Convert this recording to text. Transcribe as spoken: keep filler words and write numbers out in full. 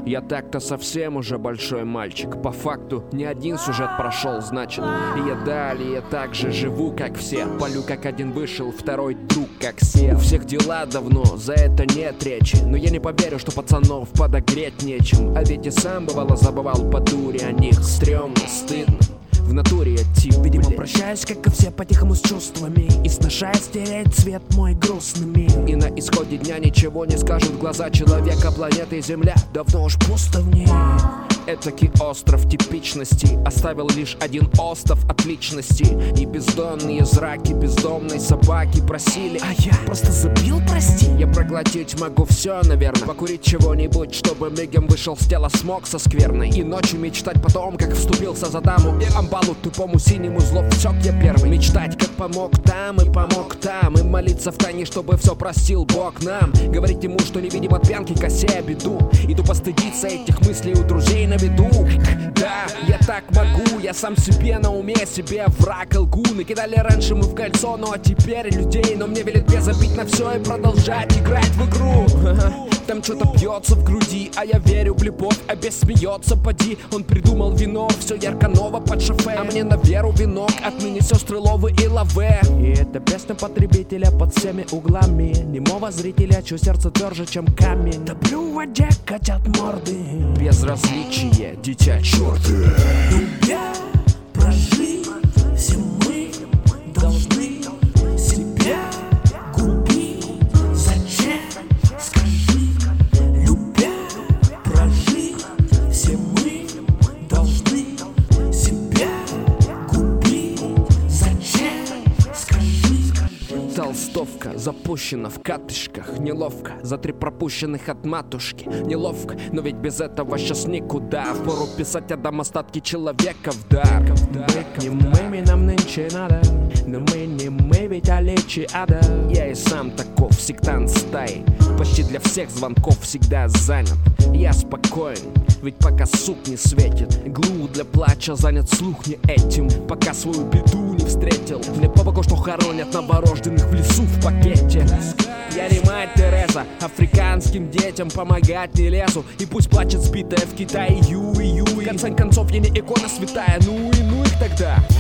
Я так-то совсем уже большой мальчик. По факту ни один сюжет прошел, значит. И я далее так же живу, как все. Полю как один вышел, второй друг как сел. У всех дела давно, за это нет речи. Но я не поверю, что пацанов подогреть нечем. А ведь и сам бывало забывал по дуре о них. Стремно, стыдно. В натуре я тип, видимо, прощаюсь, как и все, по-тихому с чувствами. И сношаясь стереть цвет мой грустными. И на исходе дня ничего не скажут глаза человека. Планеты Земля давно уж пусто в ней. Этакий остров типичности оставил лишь один остов от личности. И бездонные зраки бездомной собаки просили, а я просто забил, прости. Я проглотить могу все, наверное. Покурить чего-нибудь, чтобы мигом вышел с тела смог со скверной. И ночью мечтать потом, как вступился за даму. И амбалу тупому синему зло всек я первый. Мечтать, как помог там и помог там. И молиться в тайне, чтобы все простил Бог нам. Говорить ему, что не видим от пьянки косе беду. И тупо стыдиться этих мыслей у друзей на виду. Да, я так могу, я сам себе на уме, себе враг лгу. Накидали раньше мы в кольцо, ну а теперь людей. Но мне велит без забить на все и продолжать играть в игру. Там что-то бьется в груди, а я верю в любовь, а без смеется, поди. Он придумал вино, все ярко-ново под шофе. А мне на веру венок, отныне сестры Ловы и Лаве. И это песня потребителя под всеми углами. Немого зрителя, чье сердце тверже, чем камень. Топлю в воде, катят морды. Безразличие, дитя черты. Любя, прожить, все мы должны себя губить. Зачем? Скажи. Любя, прожить, все мы должны себя губить. Зачем? Скажи. Толстовка запущена в катышках. Неловко, за три пропущенных от матушки. Неловко, но ведь без этого сейчас никуда. Впору писать, отдам остатки человека в дар. Не мы, нам нынче надо. Но мы не мы, ведь олечи ада. Я и сам таков, сектант стаи. Почти для всех звонков всегда занят. Я спокоен, ведь пока сук не светит. Глу для плача занят слух не этим. Пока свою беду не встретил. Мне по боку, что хоронят новорожденных в лесу в пакете. Я не мать Тереза, африканским детям помогать не лезу. И пусть плачет сбитая в Китае Юи Юи. В конце концов я не икона святая, ну и ну их тогда.